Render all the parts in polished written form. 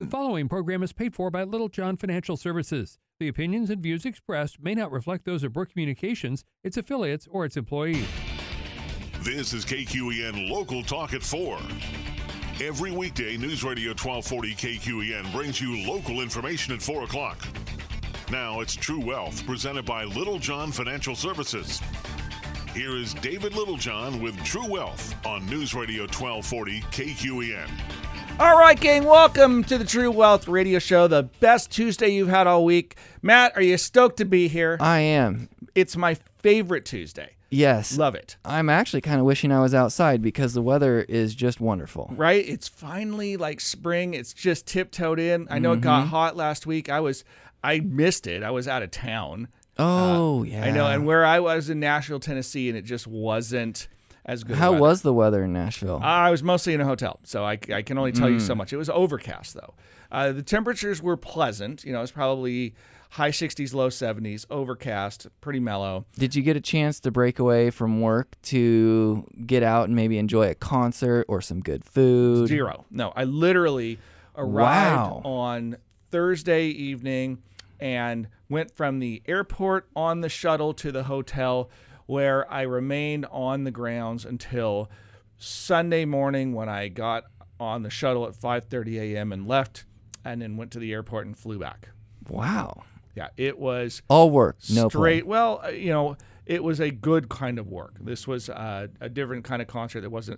The following program is paid for by Little John Financial Services. The opinions and views expressed may not reflect those of Brook Communications, its affiliates, or its employees. This is KQEN Local Talk at 4. Every weekday, News Radio 1240 KQEN brings you local information at 4 o'clock. Now it's True Wealth, presented by Little John Financial Services. Here is David Littlejohn with True Wealth on News Radio 1240 KQEN. All right, gang, welcome to the True Wealth Radio Show, the best Tuesday you've had all week. Matt, are you stoked to be here? I am. It's my favorite Tuesday. Yes. Love it. I'm actually kind of wishing I was outside because the weather is just wonderful. Right? It's finally like spring. It's just tiptoed in. I know it got hot last week. I missed it. I was out of town. Oh, yeah. I know. And where I was in Nashville, Tennessee, and it just wasn't as good. How was the weather in Nashville? I was mostly in a hotel, so I can only tell you so much. It was overcast, though. The temperatures were pleasant. You know, it was probably high 60s, low 70s, overcast, pretty mellow. Did you get a chance to break away from work to get out and maybe enjoy a concert or some good food? Zero. No, I literally arrived on Thursday evening and went from the airport on the shuttle to the hotel, where I remained on the grounds until Sunday morning when I got on the shuttle at 5:30 a.m. and left, and then went to the airport and flew back. Wow. Yeah, it was all work, no straight. play. Well, you know, it was a good kind of work. This was a different kind of concert that wasn't.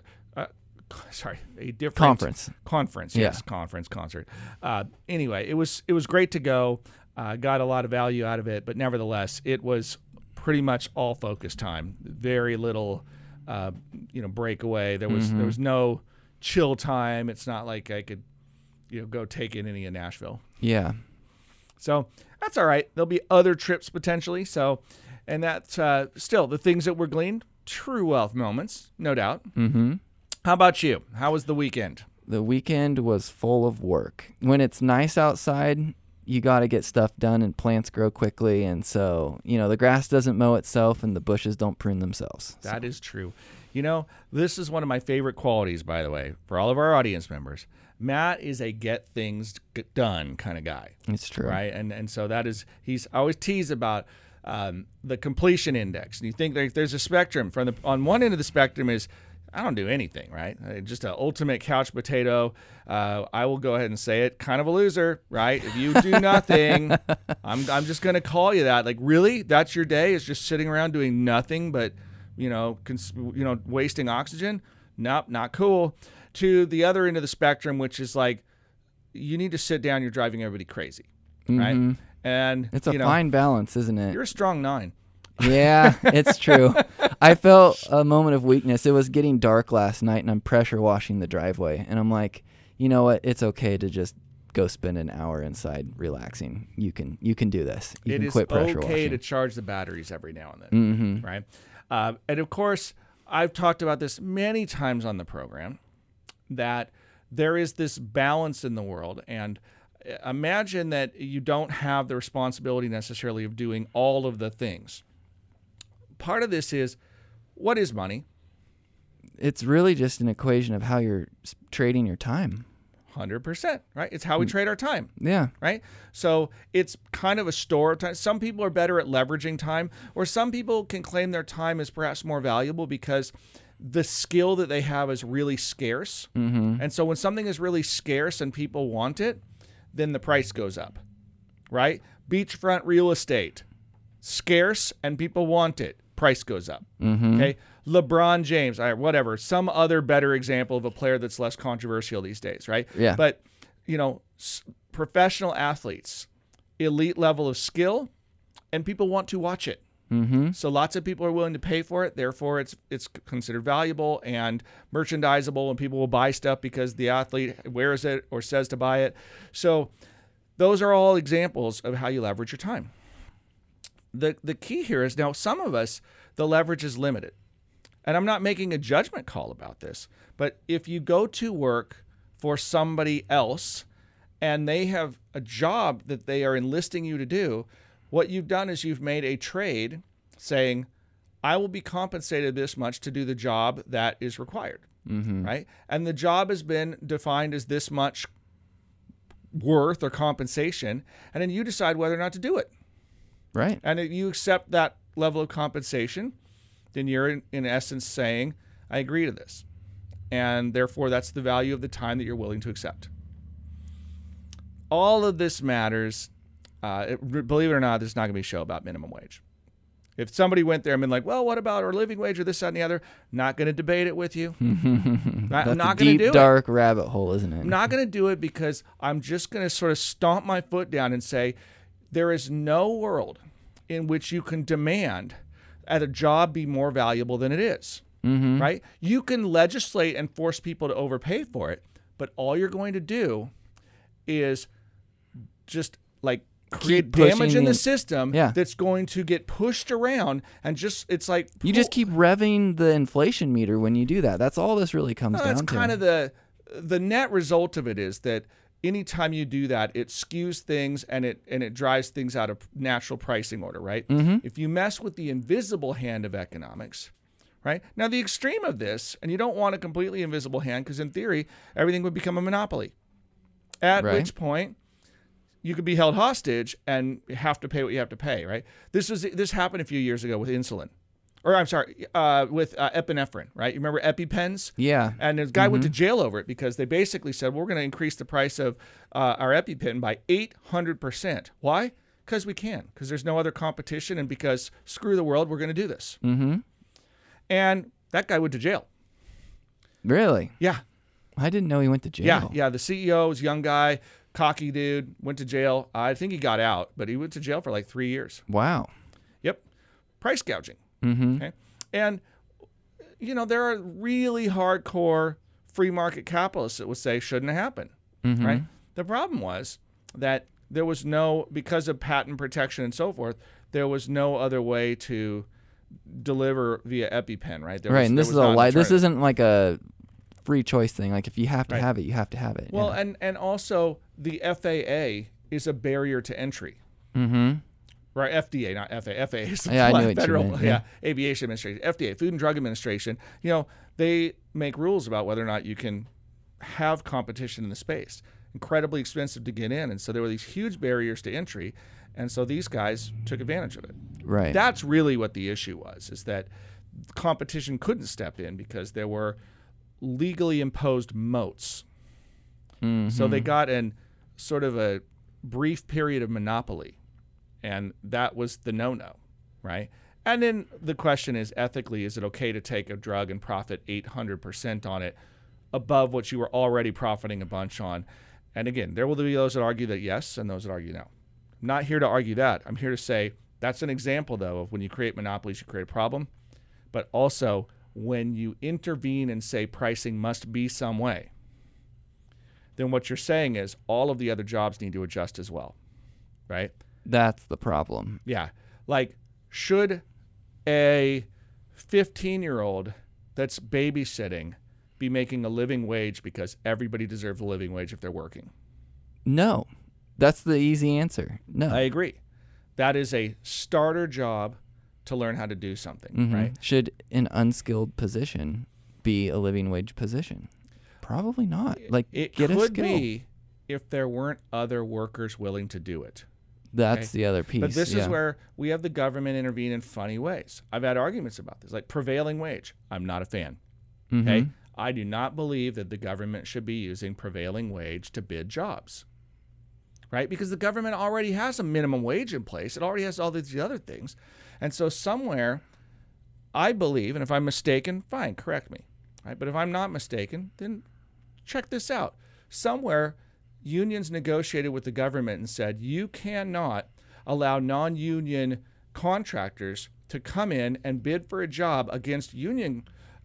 A different conference. Yes, conference concert. Anyway, it was great to go. Got a lot of value out of it, but nevertheless, it was pretty much all focus time. Very little, breakaway. There was no chill time. It's not like I could, go take in any in Nashville. Yeah. So that's all right. There'll be other trips potentially. So, and that's still the things that were gleaned. True wealth moments, no doubt. Mm-hmm. How about you? How was the weekend? The weekend was full of work. When it's nice outside, you got to get stuff done and plants grow quickly. And so, the grass doesn't mow itself and the bushes don't prune themselves. That is true. This is one of my favorite qualities, by the way, for all of our audience members. Matt is a get things done kind of guy. It's true. Right? And so he's always teased about the completion index. And you think there's a spectrum. On one end of the spectrum is, I don't do anything, right? Just an ultimate couch potato. I will go ahead and say it, kind of a loser, right? If you do nothing, I'm just going to call you that. Like, really? That's your day? Is just sitting around doing nothing but, wasting oxygen? Nope, not cool. To the other end of the spectrum, which is like, you need to sit down. You're driving everybody crazy, right? And it's a fine balance, isn't it? You're a strong 9. Yeah, it's true. I felt a moment of weakness. It was getting dark last night, and I'm pressure washing the driveway. And I'm like, you know what? It's okay to just go spend an hour inside relaxing. You can do this. You can quit pressure washing. It is okay to charge the batteries every now and then, right? And of course, I've talked about this many times on the program, that there is this balance in the world. And imagine that you don't have the responsibility necessarily of doing all of the things. Part of this is, what is money? It's really just an equation of how you're trading your time. 100%, right? It's how we trade our time. Yeah. Right? So it's kind of a store of time. Some people are better at leveraging time, or some people can claim their time is perhaps more valuable because the skill that they have is really scarce. And so when something is really scarce and people want it, then the price goes up, right? Beachfront real estate, scarce and people want it. Price goes up. Okay, LeBron James, whatever, some other better example of a player that's less controversial these days, right? Yeah. But professional athletes, elite level of skill, and people want to watch it. So lots of people are willing to pay for it. Therefore, it's considered valuable and merchandisable, and people will buy stuff because the athlete wears it or says to buy it. So those are all examples of how you leverage your time. The key here is, now some of us, the leverage is limited. And I'm not making a judgment call about this, but if you go to work for somebody else and they have a job that they are enlisting you to do, what you've done is you've made a trade saying, I will be compensated this much to do the job that is required, right? And the job has been defined as this much worth or compensation, and then you decide whether or not to do it. Right. And if you accept that level of compensation, then you're in essence saying, I agree to this. And therefore, that's the value of the time that you're willing to accept. All of this matters. Believe it or not, there's not going to be a show about minimum wage. If somebody went there and been like, well, what about our living wage or this, that, and the other? Not going to debate it with you. I'm That's not a going to do deep, it. dark rabbit hole, isn't it? I'm not going to do it because I'm just going to sort of stomp my foot down and say there is no world in which you can demand that a job be more valuable than it is, right? You can legislate and force people to overpay for it, but all you're going to do is just like create damage in the system that's going to get pushed around, and just it's like you just keep revving the inflation meter when you do that. That's all this really comes down to. That's kind of the net result of it is that anytime you do that, it skews things and it drives things out of natural pricing order, right? If you mess with the invisible hand of economics, right? Now the extreme of this, and you don't want a completely invisible hand because in theory everything would become a monopoly. At which point you could be held hostage and have to pay what you have to pay, right? This happened a few years ago with insulin. Or I'm sorry, with epinephrine, right? You remember EpiPens? Yeah. And this guy went to jail over it because they basically said, well, we're going to increase the price of our EpiPen by 800%. Why? Because we can. Because there's no other competition, and because screw the world, we're going to do this. And that guy went to jail. Really? Yeah. I didn't know he went to jail. Yeah. The CEO was a young guy, cocky dude, went to jail. I think he got out, but he went to jail for like 3 years. Wow. Yep. Price gouging. Okay. And, there are really hardcore free market capitalists that would say shouldn't have happened, right? The problem was that there was because of patent protection and so forth, there was no other way to deliver via EpiPen, right? And this is a lie. This isn't like a free choice thing. Like if you have to have it, you have to have it. Well, and also the FAA is a barrier to entry. Right, FDA, not FAA. FAA is the Federal Aviation Administration. FDA, Food and Drug Administration. They make rules about whether or not you can have competition in the space. Incredibly expensive to get in, and so there were these huge barriers to entry, and so these guys took advantage of it. Right. That's really what the issue was, is that competition couldn't step in because there were legally imposed moats. So they got in sort of a brief period of monopoly. And that was the no-no, right? And then the question is, ethically, is it okay to take a drug and profit 800% on it above what you were already profiting a bunch on? And again, there will be those that argue that yes and those that argue no. I'm not here to argue that. I'm here to say that's an example, though, of when you create monopolies, you create a problem. But also, when you intervene and say pricing must be some way, then what you're saying is all of the other jobs need to adjust as well, right? That's the problem. Yeah. Like, should a 15-year-old that's babysitting be making a living wage because everybody deserves a living wage if they're working? No. That's the easy answer. No. I agree. That is a starter job to learn how to do something, right? Should an unskilled position be a living wage position? Probably not. Like, it get a skill. could be if there weren't other workers willing to do it. That's the other piece. But this is where we have the government intervene in funny ways. I've had arguments about this, like prevailing wage. I'm not a fan. Okay, I do not believe that the government should be using prevailing wage to bid jobs, right? Because the government already has a minimum wage in place. It already has all these other things. And so somewhere, I believe, and if I'm mistaken, fine, correct me. Right? But if I'm not mistaken, then check this out. Somewhere, unions negotiated with the government and said, you cannot allow non-union contractors to come in and bid for a job against union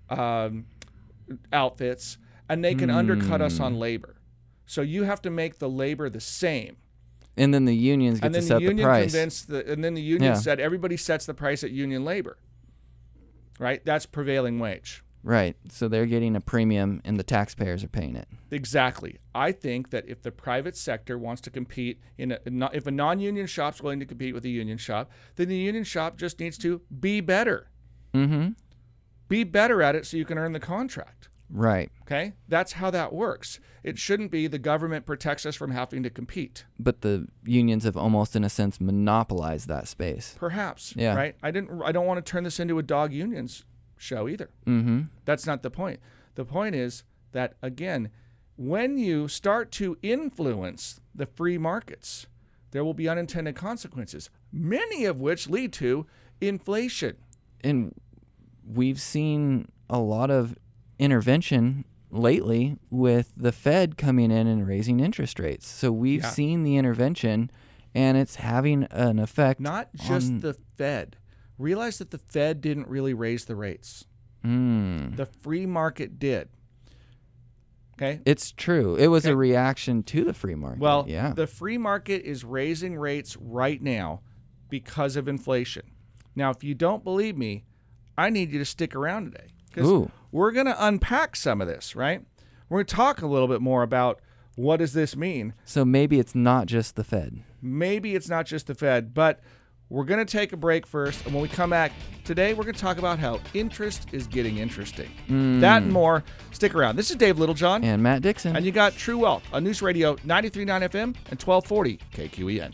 outfits, and they can undercut us on labor. So you have to make the labor the same. And then the unions get to set the price. And then the union said everybody sets the price at union labor. Right? That's prevailing wage. Right. So they're getting a premium and the taxpayers are paying it. Exactly. I think that if the private sector wants to compete, if a non-union shop's willing to compete with a union shop, then the union shop just needs to be better. Be better at it so you can earn the contract. Right. Okay? That's how that works. It shouldn't be the government protects us from having to compete. But the unions have almost, in a sense, monopolized that space. Perhaps. Yeah. Right? I don't want to turn this into a dog unions show either. Mm-hmm. That's not the point. The point is that, again, when you start to influence the free markets, there will be unintended consequences, many of which lead to inflation. And we've seen a lot of intervention lately with the Fed coming in and raising interest rates. So we've seen the intervention, and it's having an effect. Not just the Fed. Realize that the Fed didn't really raise the rates. The free market did. Okay? It's true. It was a reaction to the free market. Well, yeah. The free market is raising rates right now because of inflation. Now, if you don't believe me, I need you to stick around today because we're going to unpack some of this, right? We're going to talk a little bit more about what does this mean. So maybe it's not just the Fed. Maybe it's not just the Fed, but we're going to take a break first. And when we come back today, we're going to talk about how interest is getting interesting. That and more. Stick around. This is Dave Littlejohn. And Matt Dixon. And you got True Wealth on News Radio 93.9 FM and 1240 KQEN.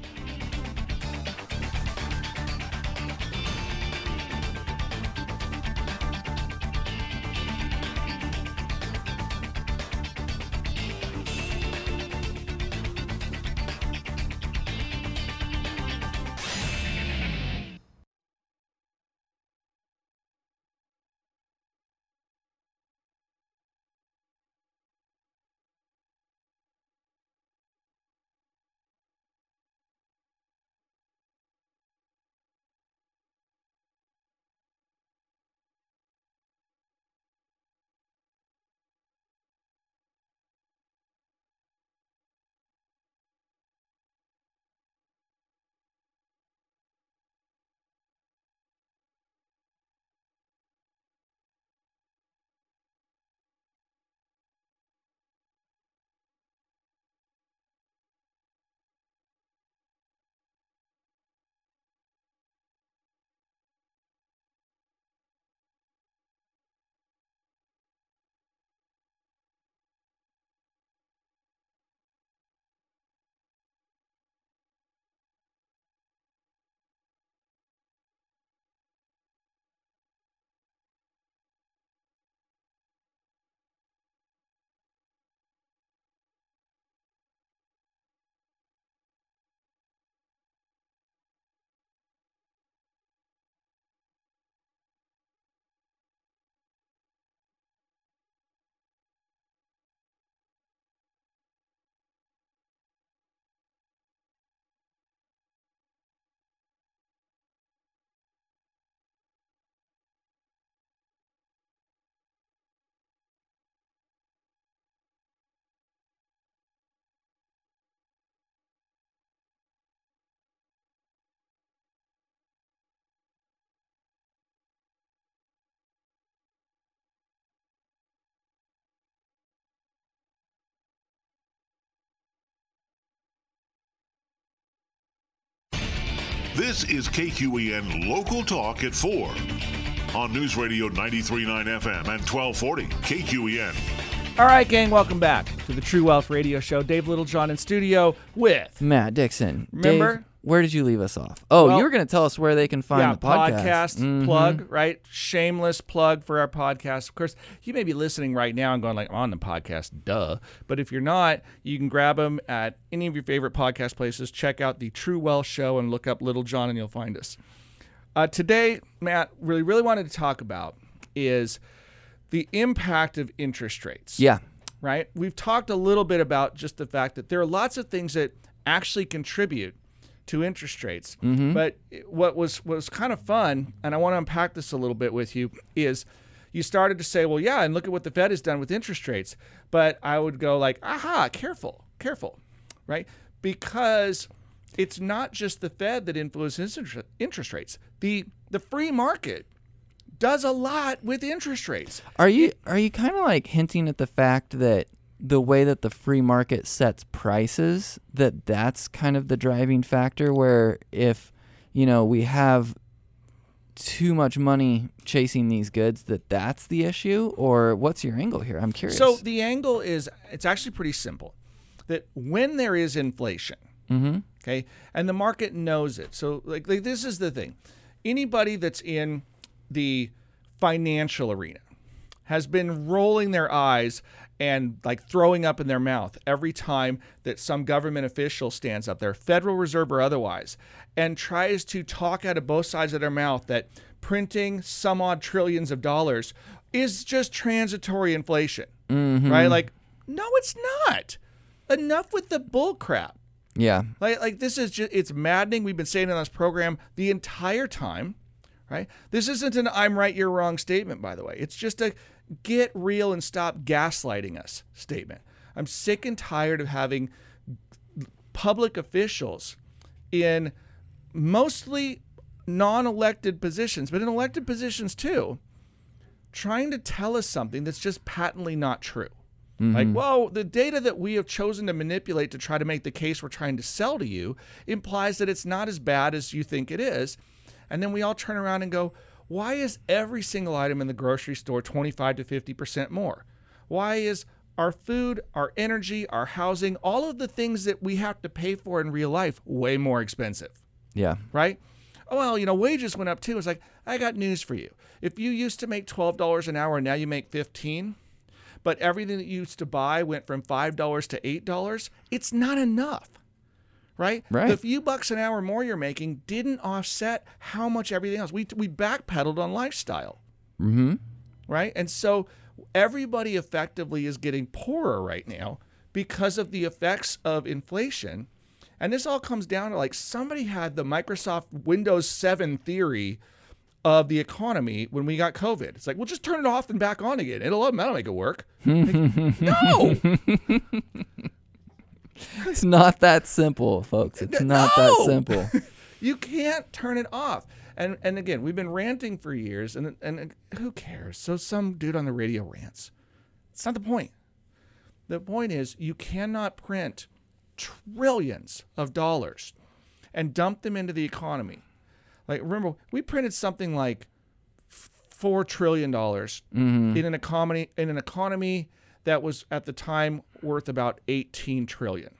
This is KQEN Local Talk at 4 on News Radio 93.9 FM and 1240 KQEN. All right, gang, welcome back to the True Wealth Radio Show. Dave Littlejohn in studio with Matt Dixon. Remember? Dave, where did you leave us off? Oh, Well, you were going to tell us where they can find the podcast. Plug, right? Shameless plug for our podcast. Of course, you may be listening right now and going like, I'm on the podcast, duh. But if you're not, you can grab them at any of your favorite podcast places. Check out the True Wealth Show and look up Littlejohn and you'll find us. Today, Matt, really wanted to talk about is the impact of interest rates. Yeah. Right? We've talked a little bit about just the fact that there are lots of things that actually contribute to interest rates. But what was kind of fun, and I want to unpack this a little bit with you, is you started to say, well, yeah, and look at what the Fed has done with interest rates. But I would go like, aha, careful, right? Because it's not just the Fed that influences interest rates. The free market does a lot with interest rates. Are you kind of like hinting at the fact that the way that the free market sets prices, that's kind of the driving factor, where if, we have too much money chasing these goods that's the issue, or what's your angle here? I'm curious. So the angle is, it's actually pretty simple. That when there is inflation, okay, and the market knows it. So like this is the thing. Anybody that's in the financial arena has been rolling their eyes and like throwing up in their mouth every time that some government official stands up there, Federal Reserve or otherwise, and tries to talk out of both sides of their mouth that printing some odd trillions of dollars is just transitory inflation, right? Like, no, it's not. Enough with the bull crap. Yeah. Like this is just, it's maddening. We've been saying it on this program the entire time, right? This isn't an I'm right, you're wrong statement, by the way. It's just a get real and stop gaslighting us statement. I'm sick and tired of having public officials in mostly non-elected positions, but in elected positions too, trying to tell us something that's just patently not true. Like, well, the data that we have chosen to manipulate to try to make the case we're trying to sell to you implies that it's not as bad as you think it is. And then we all turn around and go, why is every single item in the grocery store 25 to 50% more? Why is our food, our energy, our housing, all of the things that we have to pay for in real life way more expensive? Yeah. Right? Oh, well, you know, wages went up too. It's like, I got news for you. If you used to make $12 an hour and now you make $15, but everything that you used to buy went from $5 to $8, it's not enough, right? The few bucks an hour more you're making didn't offset how much everything else. We backpedaled on lifestyle, right? And so everybody effectively is getting poorer right now because of the effects of inflation. And this all comes down to like somebody had the Microsoft Windows 7 theory of the economy when we got COVID. It's like, we'll just that'll off and back on again. That'll make it work. Like, no! It's not that simple, folks. It's not that simple. You can't turn it off. And again, we've been ranting for years, and who cares? So some dude on the radio rants. It's not the point. The point is you cannot print trillions of dollars and dump them into the economy. Like, remember, we printed something like $4 trillion in an economy that was at the time worth about $18 trillion.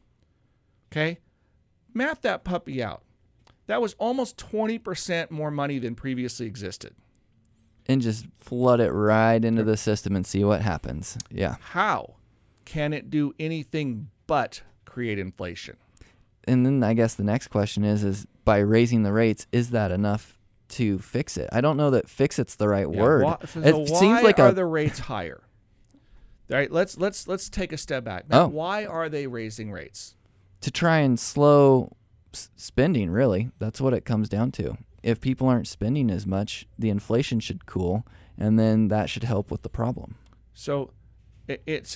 Okay? Math that puppy out. That was almost 20% more money than previously existed. And just flood it right into the system and see what happens. Yeah. How can it do anything but create inflation? And then I guess the next question is by raising the rates, is that enough to fix it? I don't know that "fix it's" the right word. It seems like are the rates higher? All right, let's take a step back. Now, why are they raising rates? To try and slow spending, really. That's what it comes down to. If people aren't spending as much, the inflation should cool, and then that should help with the problem. So it's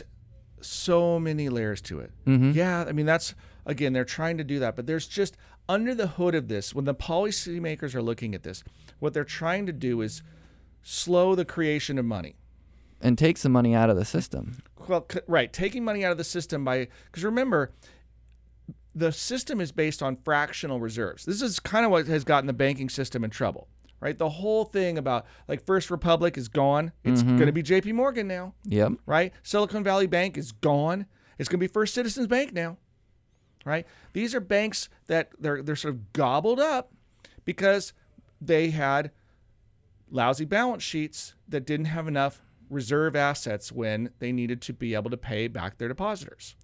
so many layers to it. Yeah, I mean, that's, again, they're trying to do that, but there's just under the hood of this, when the policymakers are looking at this, what they're trying to do is slow the creation of money. And take some money out of the system. Well, right, taking money out of the system because remember, the system is based on fractional reserves. This is kind of what has gotten the banking system in trouble, right? The whole thing about like First Republic is gone. It's going to be JP Morgan now. Yep. Right? Silicon Valley Bank is gone. It's going to be First Citizens Bank now. Right? These are banks that they're sort of gobbled up because they had lousy balance sheets that didn't have enough reserve assets when they needed to be able to pay back their depositors.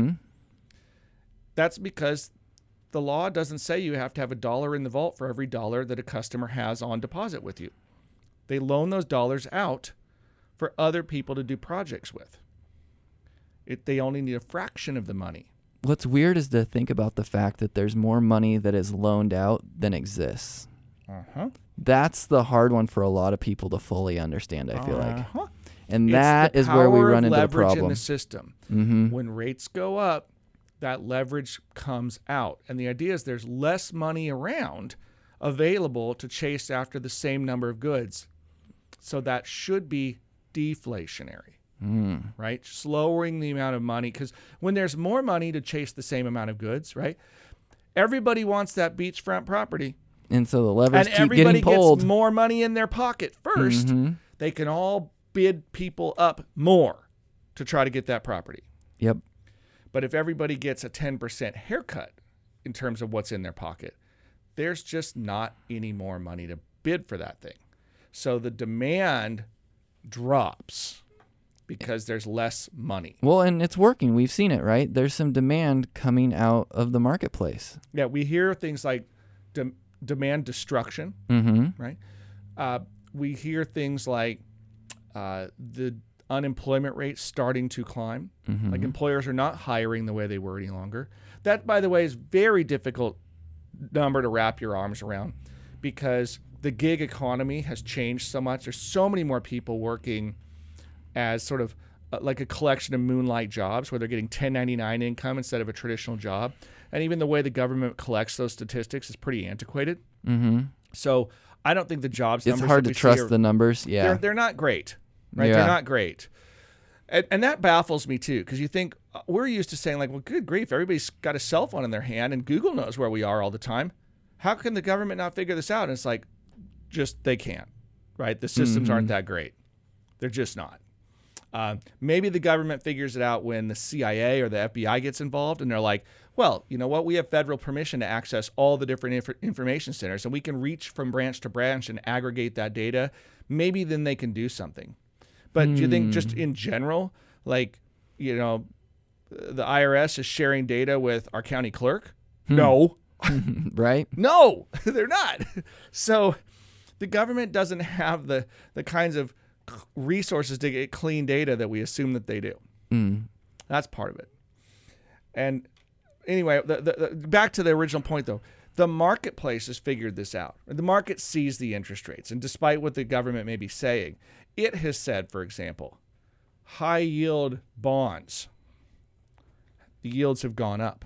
That's because the law doesn't say you have to have $1 in the vault for every dollar that a customer has on deposit with you. They loan those dollars out for other people to do projects with. They only need a fraction of the money. What's weird is to think about the fact that there's more money that is loaned out than exists. That's the hard one for a lot of people to fully understand, I feel like. And that is where we run into the problem. In the system. When rates go up, that leverage comes out. And the idea is there's less money around available to chase after the same number of goods. So that should be deflationary. Right? Slowing the amount of money, because when there's more money to chase the same amount of goods, right? Everybody wants that beachfront property. And so the levers and keep everybody getting pulled. gets more money in their pocket first. They can all bid people up more to try to get that property. Yep. But if everybody gets a 10% haircut in terms of what's in their pocket, there's just not any more money to bid for that thing. So the demand drops because there's less money. Well, and it's working. We've seen it, right? There's some demand coming out of the marketplace. Yeah, we hear things like demand destruction, right? We hear things like the unemployment rate starting to climb. Like employers are not hiring the way they were any longer. That, by the way, is very difficult number to wrap your arms around because the gig economy has changed so much. There's so many more people working as sort of like a collection of moonlight jobs where they're getting 1099 income instead of a traditional job. And even the way the government collects those statistics is pretty antiquated. So I don't think the jobs numbers It's hard that to we see trust are- the numbers. Yeah. They're not great, right? Yeah. They're not great. And that baffles me too, because you think we're used to saying like, well, good grief, everybody's got a cell phone in their hand and Google knows where we are all the time. How can the government not figure this out? And it's like, just they can't, right? The systems aren't that great. They're just not. Maybe the government figures it out when the CIA or the FBI gets involved and they're like, well, you know what? We have federal permission to access all the different information centers and we can reach from branch to branch and aggregate that data. Maybe then they can do something. But do you think just in general, like, you know, the IRS is sharing data with our county clerk? No. Right? No, they're not. So the government doesn't have the kinds of resources to get clean data that we assume that they do. That's part of it. And anyway, back to the original point, though. The marketplace has figured this out. The market sees the interest rates. And despite what the government may be saying, it has said, for example, high-yield bonds, the yields have gone up.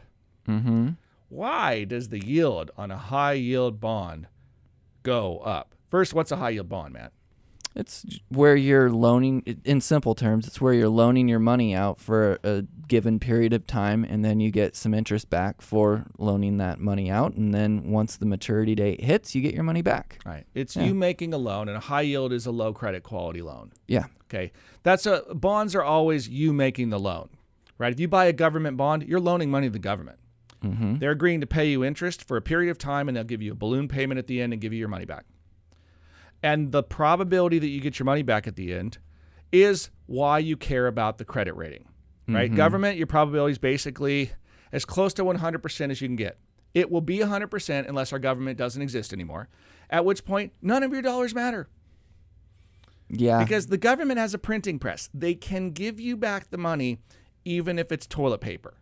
Why does the yield on a high-yield bond go up? First, what's a high-yield bond, Matt? It's where you're loaning, in simple terms, it's where you're loaning your money out for a given period of time, and then you get some interest back for loaning that money out. And then once the maturity date hits, you get your money back. Right. It's you making a loan, and a high yield is a low credit quality loan. Yeah. Okay. Bonds are always you making the loan, right? If you buy a government bond, you're loaning money to the government. They're agreeing to pay you interest for a period of time, and they'll give you a balloon payment at the end and give you your money back. And the probability that you get your money back at the end is why you care about the credit rating, right? Government, your probability is basically as close to 100% as you can get. It will be 100% unless our government doesn't exist anymore, at which point none of your dollars matter. Yeah. Because the government has a printing press. They can give you back the money even if it's toilet paper,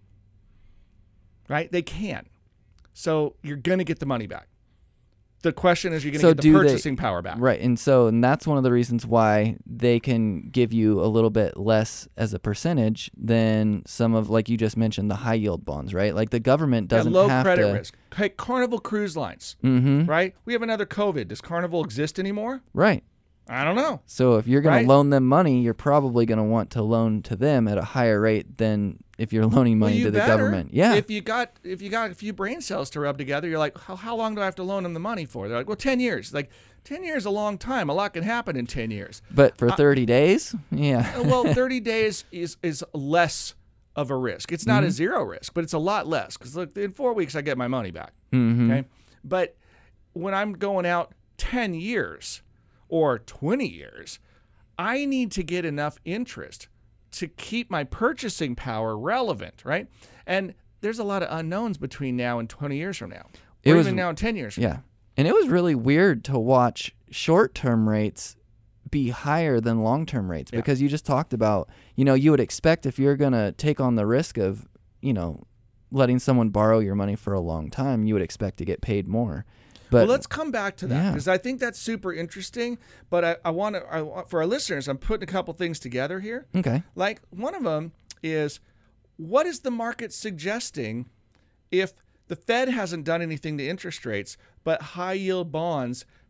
right? They can. So you're going to get the money back. The question is, you're going to get the purchasing power back. Right. And that's one of the reasons why they can give you a little bit less as a percentage than some of, like you just mentioned, the high yield bonds, right? Like the government doesn't low have credit to. risk. Hey, Carnival Cruise Lines, right? We have another COVID. Does Carnival exist anymore? Right. I don't know. So if you're going Right? to loan them money, you're probably going to want to loan to them at a higher rate than if you're loaning money you to the better. government. Yeah. If you got a few brain cells to rub together, you're like, how long do I have to loan them the money for? They're like, well, 10 years. Like 10 years is a long time. A lot can happen in 10 years. But for 30 days, yeah. Well, 30 days is less of a risk. It's not a zero risk, but it's a lot less because look, in 4 weeks I get my money back. Okay, but when I'm going out 10 years or 20 years, I need to get enough interest to keep my purchasing power relevant, right? And there's a lot of unknowns between now and 20 years from now, or even now and 10 years from now. Yeah. And it was really weird to watch short-term rates be higher than long-term rates because you just talked about, you would expect if you're going to take on the risk of, letting someone borrow your money for a long time, you would expect to get paid more. But well, let's come back to that because I think that's super interesting. But I want to, for our listeners, I'm putting a couple things together here. Okay. Like one of them is, what is the market suggesting if the Fed hasn't done anything to interest rates, but high yield bonds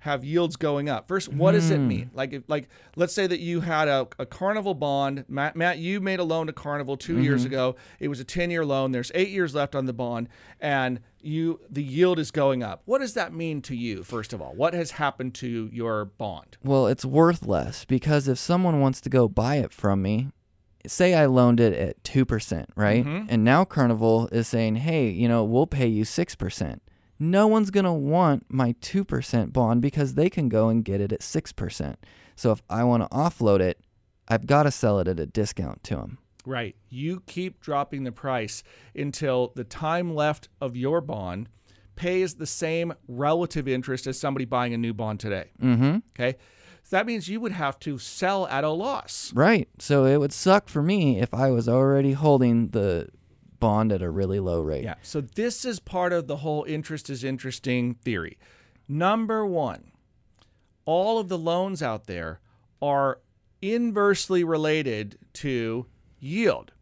have yields going up. First, what does it mean? Like let's say that you had a Carnival bond. Matt, you made a loan to Carnival 2 years ago. It was a 10-year loan. There's 8 years left on the bond, and the yield is going up. What does that mean to you, first of all? What has happened to your bond? Well, it's worth less because if someone wants to go buy it from me, say I loaned it at 2%, right? And now Carnival is saying, hey, we'll pay you 6%. No one's going to want my 2% bond because they can go and get it at 6%. So if I want to offload it, I've got to sell it at a discount to them. Right. You keep dropping the price until the time left of your bond pays the same relative interest as somebody buying a new bond today. Okay. So that means you would have to sell at a loss. Right. So it would suck for me if I was already holding the bond at a really low rate. Yeah. So this is part of the whole interest is interesting theory. Number one, all of the loans out there are inversely related to yield.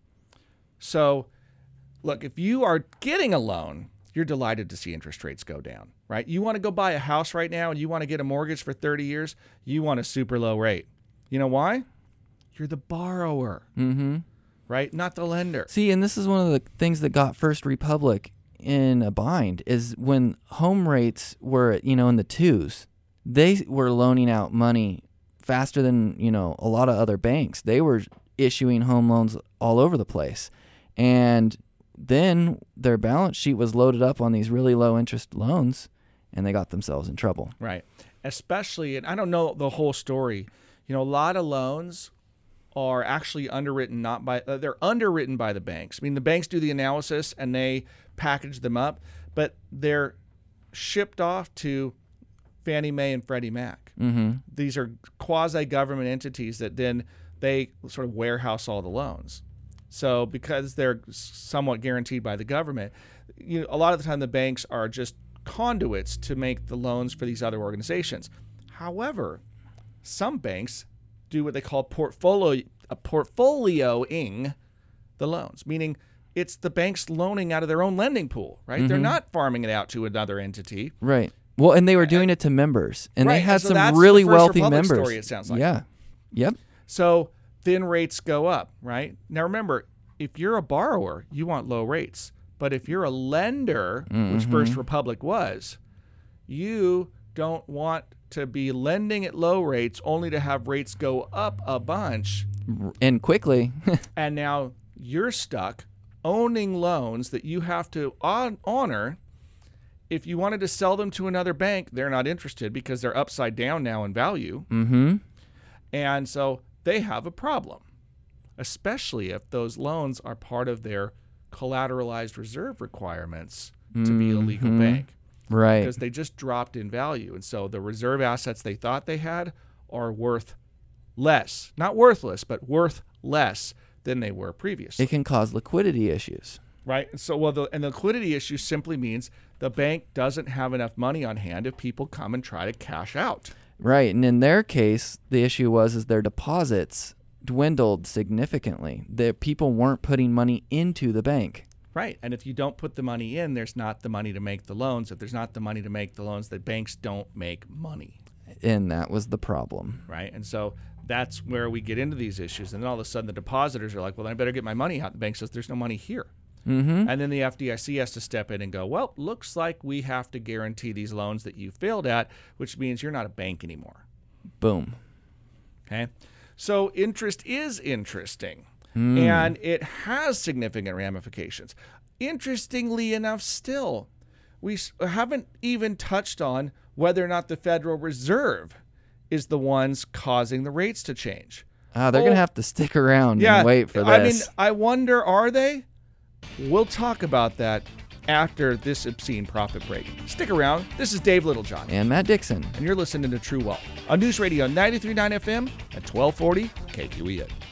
So look, if you are getting a loan, you're delighted to see interest rates go down, right? You want to go buy a house right now and you want to get a mortgage for 30 years, you want a super low rate. You know why? You're the borrower. Right? Not the lender. See, and this is one of the things that got First Republic in a bind is when home rates were, in the twos, they were loaning out money faster than, a lot of other banks. They were issuing home loans all over the place. And then their balance sheet was loaded up on these really low interest loans, and they got themselves in trouble. Right. Especially, and I don't know the whole story, a lot of loans are actually underwritten they're underwritten by the banks. I mean, the banks do the analysis and they package them up, but they're shipped off to Fannie Mae and Freddie Mac. These are quasi-government entities that then they sort of warehouse all the loans. So because they're somewhat guaranteed by the government, a lot of the time the banks are just conduits to make the loans for these other organizations. However, some banks do what they call portfolioing the loans, meaning it's the banks loaning out of their own lending pool, right? They're not farming it out to another entity. Right. Well, and they were doing it to members, and right. they had so some that's really the First wealthy Republic members. Story, it sounds like. Yeah. Yep. So then rates go up, right? Now remember, if you're a borrower, you want low rates. But if you're a lender, which First Republic was, you don't want to be lending at low rates only to have rates go up a bunch. And quickly. And now you're stuck owning loans that you have to honor. If you wanted to sell them to another bank, they're not interested because they're upside down now in value. And so they have a problem, especially if those loans are part of their collateralized reserve requirements to be a legal bank. Right. Because they just dropped in value. And so the reserve assets they thought they had are worth less. Not worthless, but worth less than they were previously. It can cause liquidity issues. Right. So, the liquidity issue simply means the bank doesn't have enough money on hand if people come and try to cash out. Right. And in their case, the issue was their deposits dwindled significantly. The people weren't putting money into the bank. Right. And if you don't put the money in, there's not the money to make the loans. If there's not the money to make the loans, the banks don't make money. And that was the problem. Right. And so that's where we get into these issues. And then all of a sudden the depositors are like, well, I better get my money out. The bank says there's no money here. And then the FDIC has to step in and go, well, looks like we have to guarantee these loans that you failed at, which means you're not a bank anymore. Boom. Okay. So interest is interesting. And it has significant ramifications. Interestingly enough, still, we haven't even touched on whether or not the Federal Reserve is the ones causing the rates to change. They're going to have to stick around and wait for this. I mean, I wonder, are they? We'll talk about that after this obscene profit break. Stick around. This is Dave Littlejohn. And Matt Dixon. And you're listening to True Wealth on News Radio 93.9 FM at 1240 KQEN.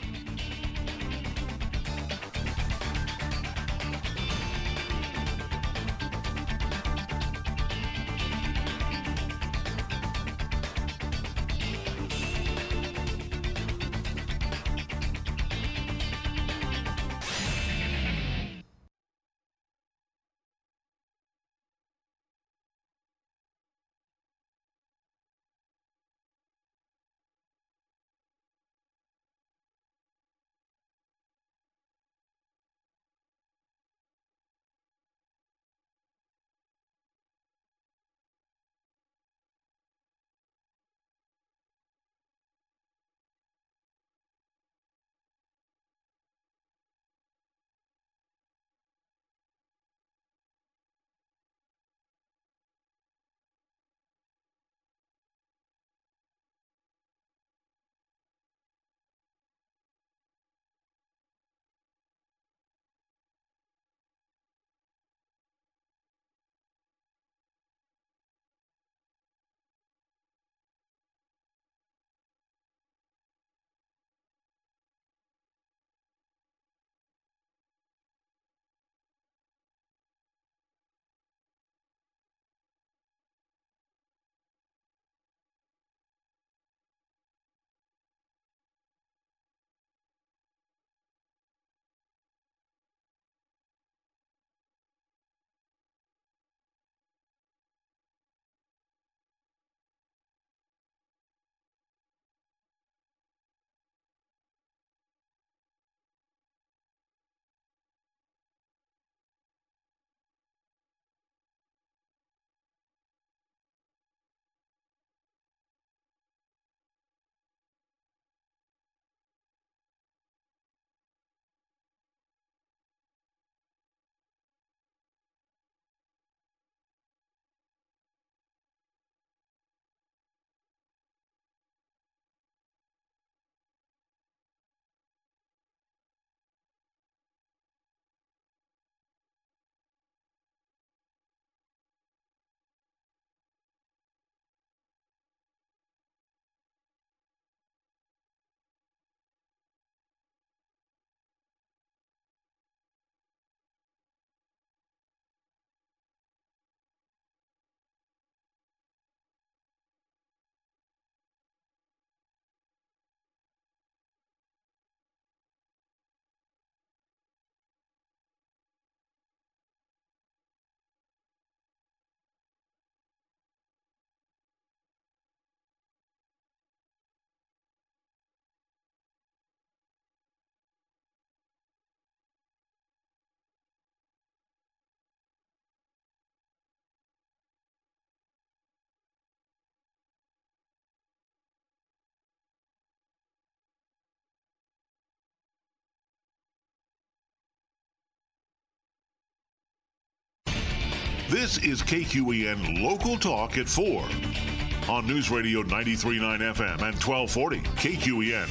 This is KQEN Local Talk at 4 on News Radio 93.9 FM and 1240 KQEN.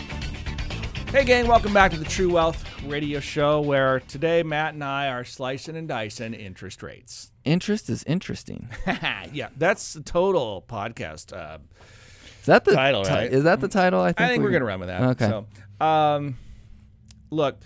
Hey gang, welcome back to the True Wealth Radio Show, where today Matt and I are slicing and dicing interest rates. Interest is interesting. Yeah, that's the total podcast Is that the title, right? Is that the title? I think we're going to run with that. Okay. So, look,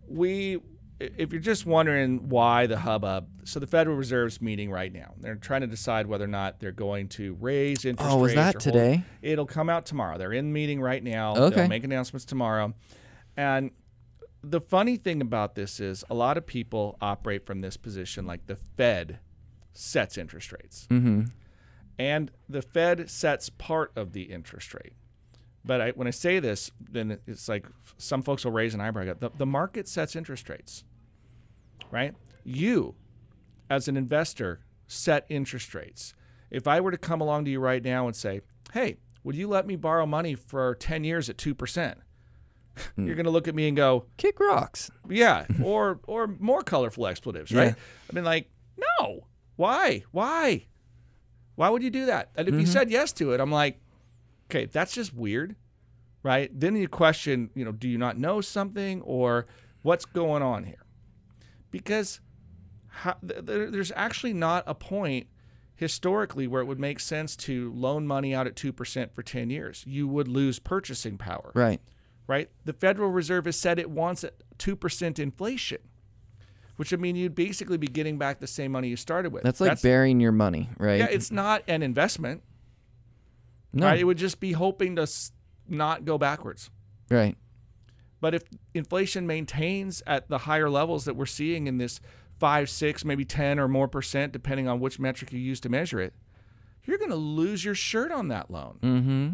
if you're just wondering why the hubbub, so the Federal Reserve's meeting right now. They're trying to decide whether or not they're going to raise interest rates. Oh, was that today? It'll come out tomorrow. They're in meeting right now. Okay. They'll make announcements tomorrow. And the funny thing about this is a lot of people operate from this position like the Fed sets interest rates. Mm-hmm. And the Fed sets part of the interest rate. But when I say this, then it's like some folks will raise an eyebrow. The market sets interest rates, right? You, as an investor, set interest rates. If I were to come along to you right now and say, hey, would you let me borrow money for 10 years at 2%? You're going to look at me and go, kick rocks. Yeah, or more colorful expletives, right? Yeah. I mean, like, no. Why? Why would you do that? And if you said yes to it, I'm like, okay, that's just weird, right? Then you question, do you not know something or what's going on here? Because there's actually not a point historically where it would make sense to loan money out at 2% for 10 years. You would lose purchasing power. Right? The Federal Reserve has said it wants 2% inflation, which would mean you'd basically be getting back the same money you started with. That's like burying your money, right? Yeah, it's not an investment. No. Right? It would just be hoping to not go backwards. Right. But if inflation maintains at the higher levels that we're seeing in this 5, 6, maybe 10 or more percent, depending on which metric you use to measure it, you're going to lose your shirt on that loan. Mm-hmm.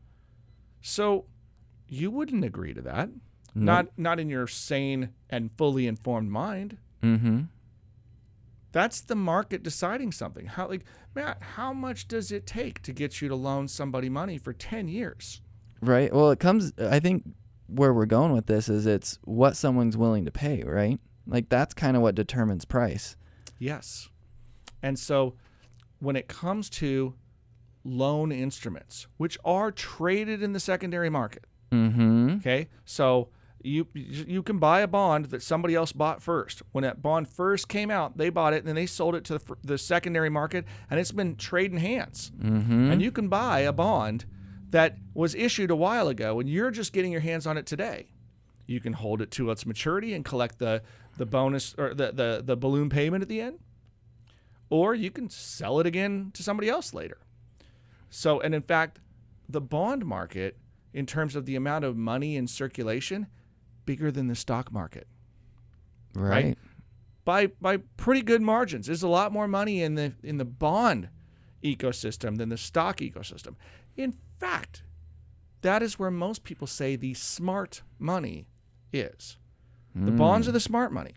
So you wouldn't agree to that. Nope. Not in your sane and fully informed mind. Mm-hmm. That's the market deciding something. Matt, how much does it take to get you to loan somebody money for 10 years? Right. Well, I think where we're going with this is it's what someone's willing to pay, right? Like that's kind of what determines price. Yes. And so when it comes to loan instruments, which are traded in the secondary market, okay, so you can buy a bond that somebody else bought first. When that bond first came out, they bought it and then they sold it to the secondary market, and it's been trading hands. And you can buy a bond that was issued a while ago, and you're just getting your hands on it today. You can hold it to its maturity and collect the bonus or the balloon payment at the end, or you can sell it again to somebody else later. So, and in fact, the bond market, in terms of the amount of money in circulation, bigger than the stock market. Right. By pretty good margins. There's a lot more money in the bond ecosystem than the stock ecosystem. In fact, that is where most people say the smart money is. The bonds are the smart money.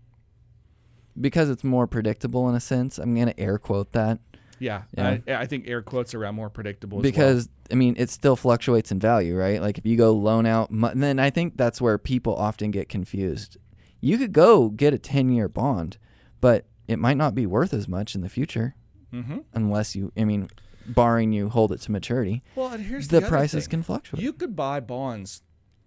Because it's more predictable in a sense. I'm going to air quote that. Yeah. I think air quotes around more predictable as because, well. I mean, it still fluctuates in value, right? Like if you go loan out, and then I think that's where people often get confused. You could go get a 10-year bond, but it might not be worth as much in the future unless barring you hold it to maturity. Well, and here's the other prices thing. can fluctuate. You could buy bonds.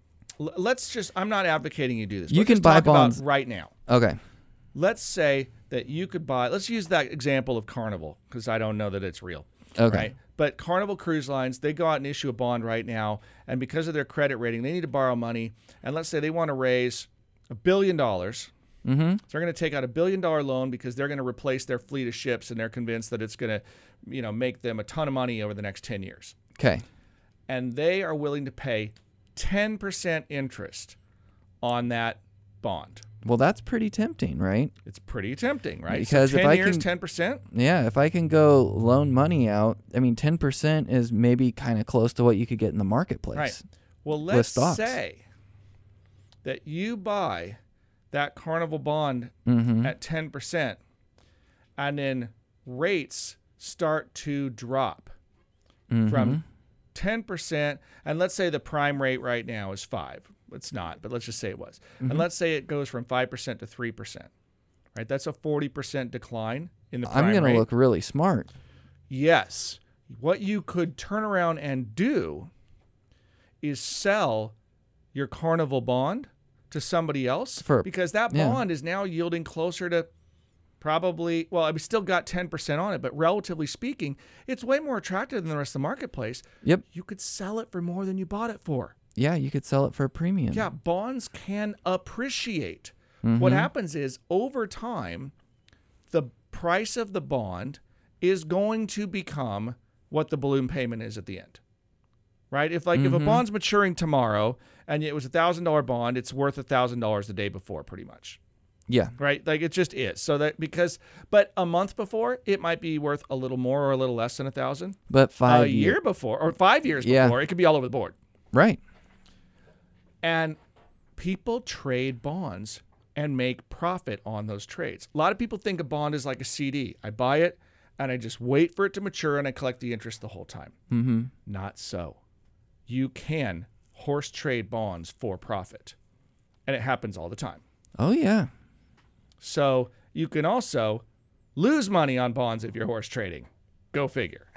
I'm not advocating you do this. You Let's can just buy talk bonds about right now. Okay. Let's say that you could buy, let's use that example of Carnival, because I don't know that it's real. Okay. Right? But Carnival Cruise Lines, they go out and issue a bond right now, and because of their credit rating, they need to borrow money. And let's say they want to raise $1 billion. So they're going to take out $1 billion loan because they're going to replace their fleet of ships, and they're convinced that it's going to, make them a ton of money over the next 10 years. Okay. And they are willing to pay 10% interest on that bond. Well, that's pretty tempting, right? It's pretty tempting, right? Because so 10 if I years, can, 10%? Yeah, if I can go loan money out, 10% is maybe kind of close to what you could get in the marketplace. Right. Well, let's stocks. say that you buy that Carnival bond at 10%, and then rates start to drop from 10%, and let's say the prime rate right now is 5%. It's not, but let's just say it was. And let's say it goes from 5% to 3%, right? That's a 40% decline in the prime I'm going rate. to look really smart. Yes. What you could turn around and do is sell your Carnival bond to somebody else because that bond is now yielding closer to probably, well, I've still got 10% on it, but relatively speaking, it's way more attractive than the rest of the marketplace. Yep. You could sell it for more than you bought it for. Yeah, you could sell it for a premium. Yeah, bonds can appreciate. What happens is over time, the price of the bond is going to become what the balloon payment is at the end. Right? If if a bond's maturing tomorrow and it was $1,000 bond, it's worth $1,000 the day before pretty much. Yeah. Right? Like it just is. So that but a month before, it might be worth a little more or a little less than $1,000. But a year before or 5 years before, it could be all over the board. Right. And people trade bonds and make profit on those trades. A lot of people think a bond is like a CD. I buy it and I just wait for it to mature and I collect the interest the whole time. Mm-hmm. Not so. You can horse trade bonds for profit. And it happens all the time. Oh, yeah. So you can also lose money on bonds if you're horse trading. Go figure.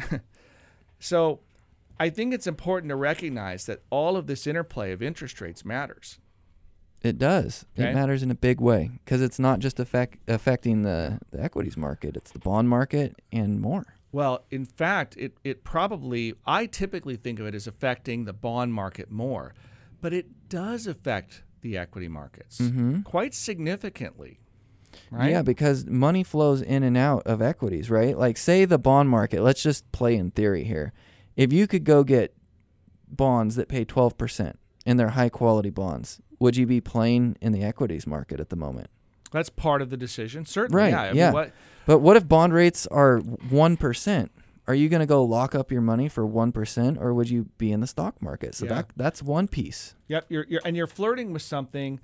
So I think it's important to recognize that all of this interplay of interest rates matters. It does. Okay. It matters in a big way because it's not just affecting the equities market. It's the bond market and more. Well, in fact, it probably, I typically think of it as affecting the bond market more, but it does affect the equity markets quite significantly. Right? Yeah, because money flows in and out of equities, right? Like say the bond market, let's just play in theory here. If you could go get bonds that pay 12% and they're high quality bonds, would you be playing in the equities market at the moment? That's part of the decision. Certainly. Right. Yeah. I Yeah. mean, But what if bond rates are 1%? Are you going to go lock up your money for 1% or would you be in the stock market? So that's one piece. Yep. You're flirting with something.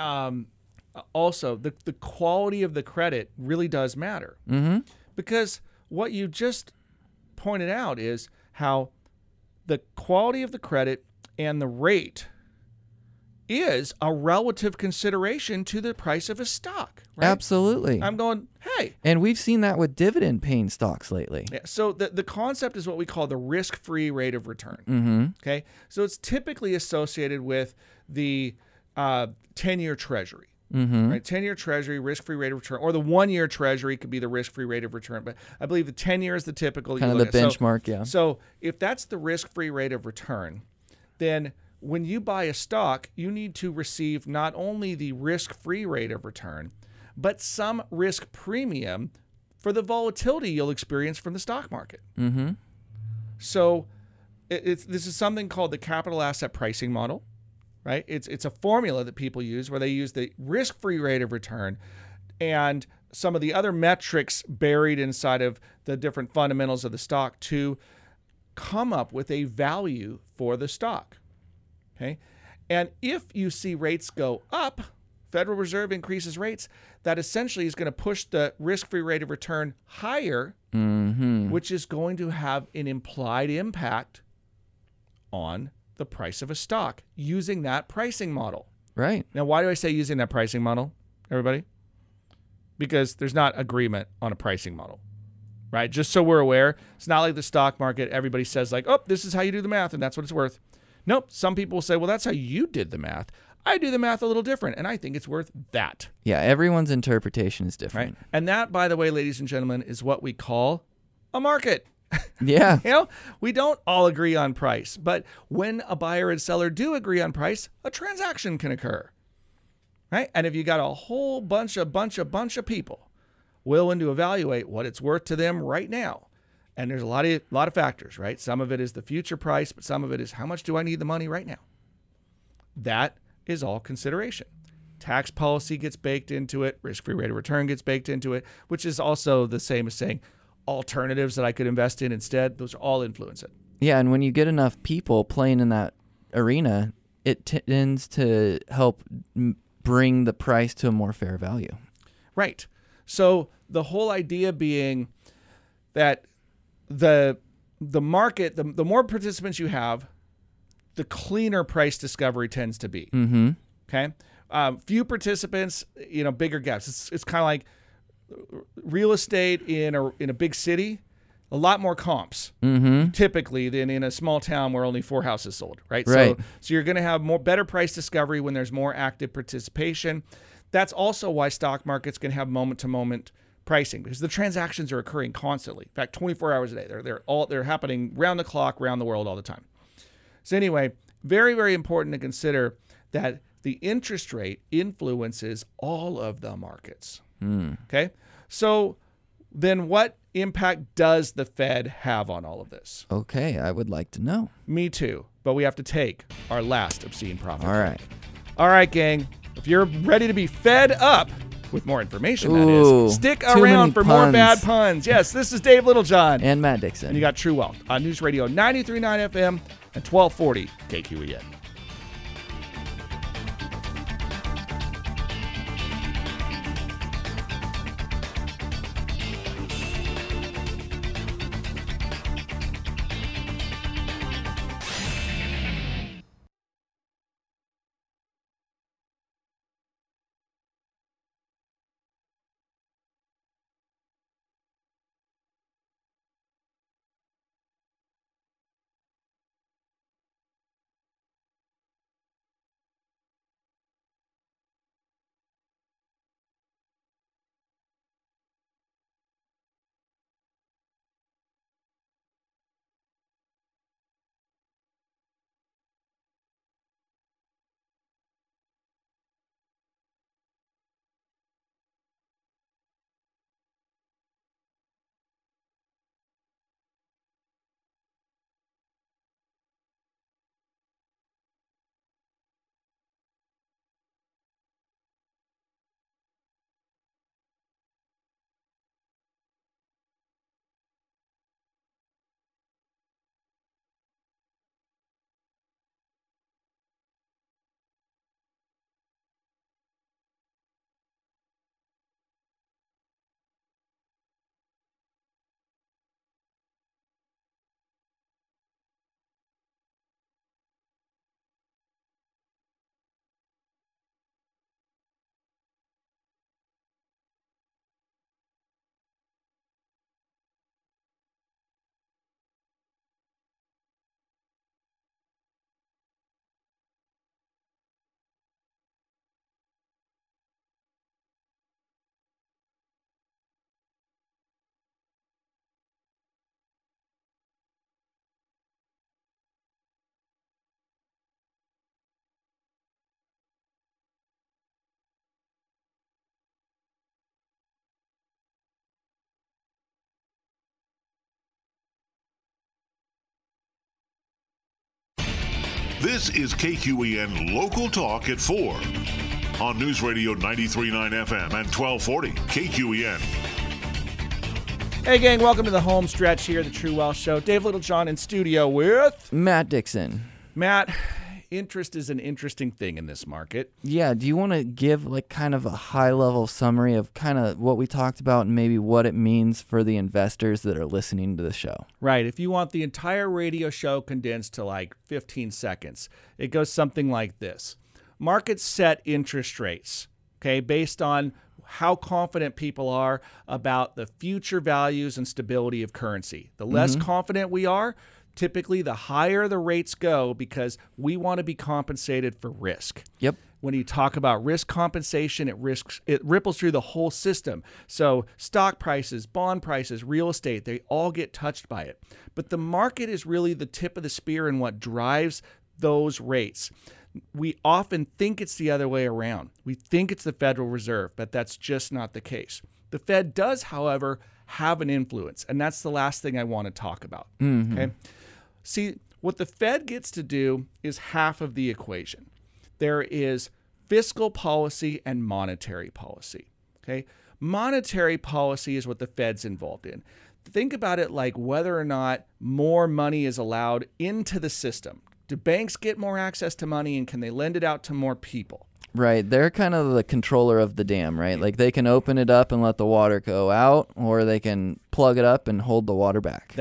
Also, the quality of the credit really does matter. Mm-hmm. Because what you just pointed out is how the quality of the credit and the rate is a relative consideration to the price of a stock. Right? Absolutely. I'm going, hey. And we've seen that with dividend paying stocks lately. Yeah, so the concept is what we call the risk-free rate of return. Mm-hmm. Okay, so it's typically associated with the 10-year treasury. Mm-hmm. Right, 10-year treasury, risk-free rate of return, or the 1-year treasury could be the risk-free rate of return. But I believe the 10-year is the typical. Kind of the benchmark, yeah. So if that's the risk-free rate of return, then when you buy a stock, you need to receive not only the risk-free rate of return, but some risk premium for the volatility you'll experience from the stock market. Mm-hmm. So this is something called the capital asset pricing model. Right? It's a formula that people use where they use the risk-free rate of return and some of the other metrics buried inside of the different fundamentals of the stock to come up with a value for the stock. Okay? And if you see rates go up, Federal Reserve increases rates, that essentially is going to push the risk-free rate of return higher, which is going to have an implied impact on the price of a stock using that pricing model. Right. Now, why do I say using that pricing model, everybody? Because there's not agreement on a pricing model, right? Just so we're aware, it's not like the stock market. Everybody says like, oh, this is how you do the math and that's what it's worth. Nope. Some people will say, well, that's how you did the math. I do the math a little different and I think it's worth that. Yeah, everyone's interpretation is different. Right? And that, by the way, ladies and gentlemen, is what we call a market. Yeah. You know, we don't all agree on price, but when a buyer and seller do agree on price, a transaction can occur, right? And if you got a whole bunch of people willing to evaluate what it's worth to them right now, and there's a lot of factors, right? Some of it is the future price, but some of it is how much do I need the money right now? That is all consideration. Tax policy gets baked into it. Risk-free rate of return gets baked into it, which is also the same as saying alternatives that I could invest in instead. Those all influence it. Yeah, and when you get enough people playing in that arena, it tends to help bring the price to a more fair value. Right. So the whole idea being that the market, the more participants you have, the cleaner price discovery tends to be. Mm-hmm. Okay. Few participants, bigger gaps. It's kind of like real estate in a big city. A lot more comps typically than in a small town where only 4 houses sold, right? Right. So you're going to have better price discovery when there's more active participation. That's also why stock markets can have moment-to-moment pricing, because the transactions are occurring constantly. In fact, 24 hours a day. They're happening round the clock, round the world all the time. So anyway, very, very important to consider that the interest rate influences all of the markets. Okay? So then what impact does the Fed have on all of this? Okay, I would like to know. Me too. But we have to take our last obscene profit. All right. All right, gang. If you're ready to be fed up with more information, that Ooh, is, stick too around many for more puns. bad puns. Yes, this is Dave Littlejohn. And Matt Dixon. And you got True Wealth on News Radio 93.9 FM and 1240 KQEN. This is KQEN Local Talk at 4 on News Radio 93.9 FM and 1240 KQEN. Hey, gang, welcome to the home stretch here, the True Wealth Show. Dave Littlejohn in studio with Matt Dixon. Matt. Interest is an interesting thing in this market. Yeah, do you want to give like kind of a high-level summary of kind of what we talked about and maybe what it means for the investors that are listening to the show? Right. If you want the entire radio show condensed to like 15 seconds, it goes something like this. Markets set interest rates, okay, based on how confident people are about the future values and stability of currency. The less confident we are, typically the higher the rates go, because we want to be compensated for risk. Yep. When you talk about risk compensation, it ripples through the whole system. So stock prices, bond prices, real estate, they all get touched by it. But the market is really the tip of the spear and what drives those rates. We often think it's the other way around. We think it's the Federal Reserve, but that's just not the case. The Fed does, however, have an influence, and that's the last thing I want to talk about. Okay. See, what the Fed gets to do is half of the equation. There is fiscal policy and monetary policy. Okay? Monetary policy is what the Fed's involved in. Think about it like whether or not more money is allowed into the system. Do banks get more access to money, and can they lend it out to more people? Right. They're kind of the controller of the dam, right? Like they can open it up and let the water go out, or they can plug it up and hold the water back. That's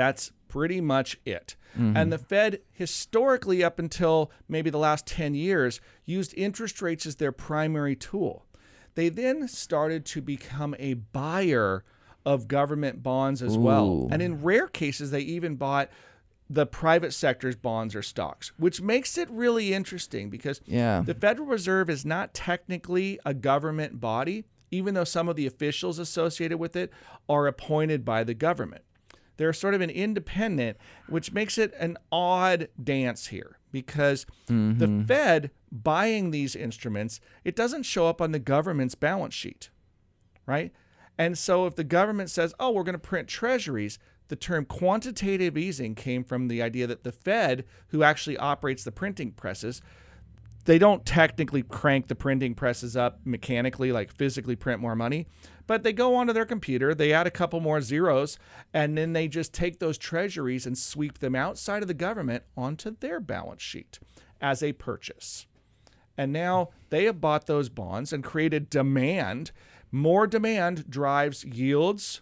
pretty much it. And the Fed, historically, up until maybe the last 10 years, used interest rates as their primary tool. They then started to become a buyer of government bonds as well. And in rare cases, they even bought the private sector's bonds or stocks, which makes it really interesting because the Federal Reserve is not technically a government body, even though some of the officials associated with it are appointed by the government. They're sort of an independent, which makes it an odd dance here because the Fed buying these instruments, it doesn't show up on the government's balance sheet, right? And so if the government says, oh, we're going to print treasuries, the term quantitative easing came from the idea that the Fed, who actually operates the printing presses, they don't technically crank the printing presses up mechanically, like physically print more money, but they go onto their computer, they add a couple more zeros, and then they just take those treasuries and sweep them outside of the government onto their balance sheet as a purchase. And now they have bought those bonds and created demand. More demand drives yields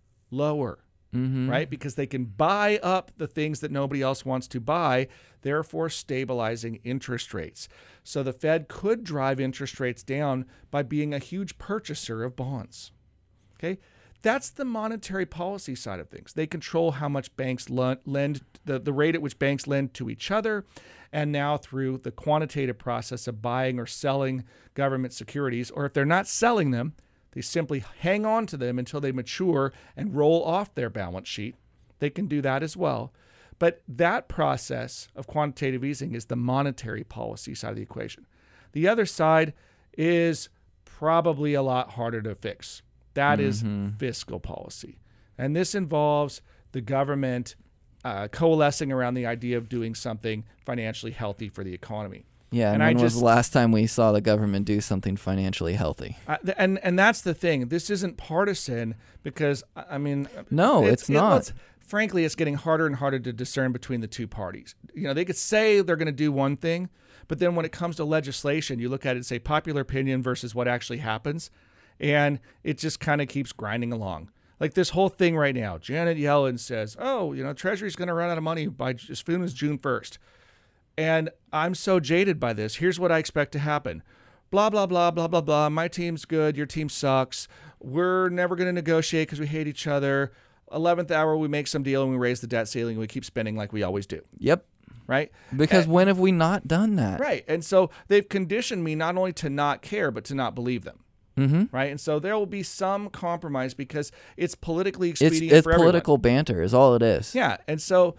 lower. Right? Because they can buy up the things that nobody else wants to buy, therefore stabilizing interest rates. So the Fed could drive interest rates down by being a huge purchaser of bonds. Okay? That's the monetary policy side of things. They control how much banks lend, the rate at which banks lend to each other, and now through the quantitative process of buying or selling government securities, or if they're not selling them, they simply hang on to them until they mature and roll off their balance sheet. They can do that as well. But that process of quantitative easing is the monetary policy side of the equation. The other side is probably a lot harder to fix. That is fiscal policy. And this involves the government coalescing around the idea of doing something financially healthy for the economy. Yeah, and when was the last time we saw the government do something financially healthy? And that's the thing. This isn't partisan because, I mean... No, it's not. Frankly, it's getting harder and harder to discern between the two parties. You know, they could say they're going to do one thing, but then when it comes to legislation, you look at it and say popular opinion versus what actually happens, and it just kind of keeps grinding along. Like this whole thing right now, Janet Yellen says, oh, you know, Treasury's going to run out of money by as soon as June 1st. And I'm so jaded by this. Here's what I expect to happen. Blah, blah, blah, blah, blah, blah. My team's good. Your team sucks. We're never going to negotiate because we hate each other. 11th hour, we make some deal and we raise the debt ceiling and we keep spending like we always do. Yep. Right? Because when have we not done that? Right. And so they've conditioned me not only to not care, but to not believe them. Right? And so there will be some compromise because it's politically expedient for everyone. It's political banter is all it is. Yeah. And so...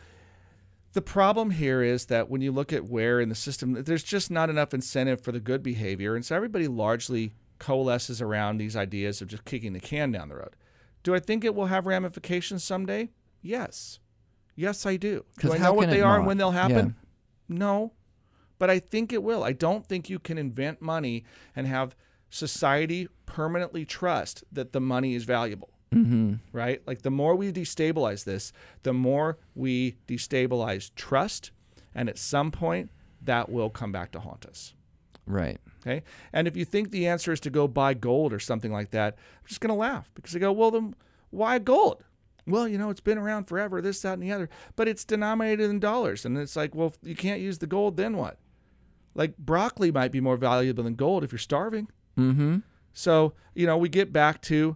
the problem here is that when you look at where in the system, there's just not enough incentive for the good behavior. And so everybody largely coalesces around these ideas of just kicking the can down the road. Do I think it will have ramifications someday? Yes. Yes, I do. Do I know what they are and when they'll happen? Yeah. No. But I think it will. I don't think you can invent money and have society permanently trust that the money is valuable. Right? Like the more we destabilize this, the more we destabilize trust. And at some point, that will come back to haunt us. Right. Okay. And if you think the answer is to go buy gold or something like that, I'm just going to laugh because they go, well, then why gold? Well, you know, it's been around forever, this, that, and the other, but it's denominated in dollars. And it's like, well, if you can't use the gold, then what? Like broccoli might be more valuable than gold if you're starving. So, you know, we get back to,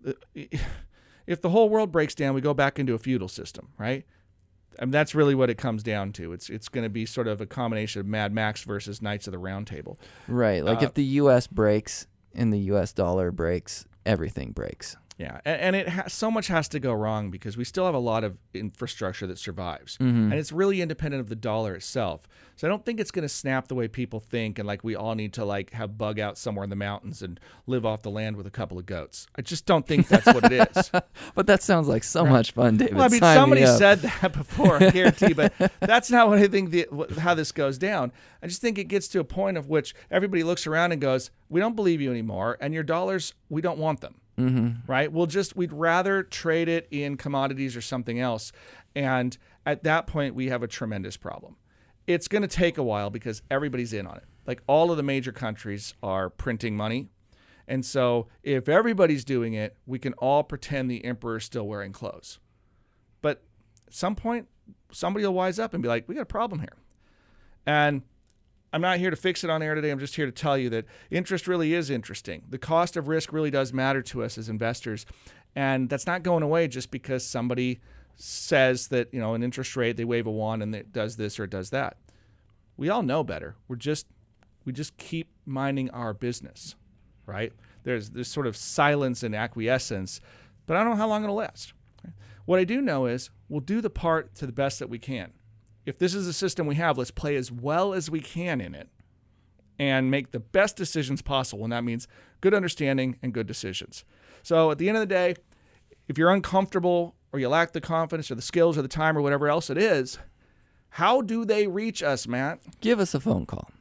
if the whole world breaks down, we go back into a feudal system, right? I mean, that's really what it comes down to. It's going to be sort of a combination of Mad Max versus Knights of the Round Table. Right. Like if the U.S. breaks and the U.S. dollar breaks, everything breaks. Yeah, and so much has to go wrong because we still have a lot of infrastructure that survives, and it's really independent of the dollar itself. So I don't think it's going to snap the way people think, and like we all need to like have bug out somewhere in the mountains and live off the land with a couple of goats. I just don't think that's what it is. But that sounds like so much fun, David. Well, I mean, somebody said that before, I guarantee, but that's not what I think how this goes down. I just think it gets to a point of which everybody looks around and goes, "We don't believe you anymore, and your dollars, we don't want them." Right? We'd rather trade it in commodities or something else. And at that point, we have a tremendous problem. It's going to take a while because everybody's in on it. Like all of the major countries are printing money. And so if everybody's doing it, we can all pretend the emperor's still wearing clothes. But At some point, somebody will wise up and be like, we got a problem here. And I'm not here to fix it on air today. I'm just here to tell you that interest really is interesting. The cost of risk really does matter to us as investors. And that's not going away just because somebody says that, an interest rate, they wave a wand and it does this or it does that. We all know better. We just keep minding our business, right? There's this sort of silence and acquiescence, but I don't know how long it'll last. What I do know is we'll do the part to the best that we can. If this is a system we have, let's play as well as we can in it and make the best decisions possible. And that means good understanding and good decisions. So at the end of the day, if you're uncomfortable or you lack the confidence or the skills or the time or whatever else it is, how do they reach us, Matt? Give us a phone call.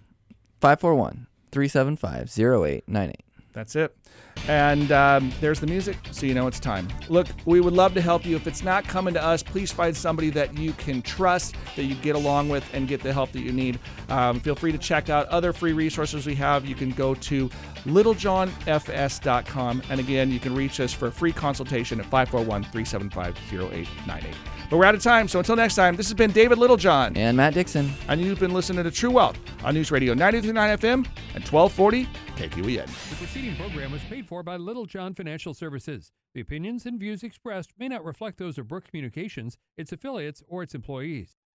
541-375-0898. That's it. And there's the music, so you know it's time. Look, we would love to help you. If it's not coming to us, please find somebody that you can trust, that you get along with, and get the help that you need. Feel free to check out other free resources we have. You can go to littlejohnfs.com. And again, you can reach us for a free consultation at 541-375-0898. But we're out of time, so until next time, this has been David Littlejohn. And Matt Dixon. And you've been listening to True Wealth on News Radio 93.9 FM and 1240 KQEN. The preceding program was paid for by Littlejohn Financial Services. The opinions and views expressed may not reflect those of Brook Communications, its affiliates, or its employees.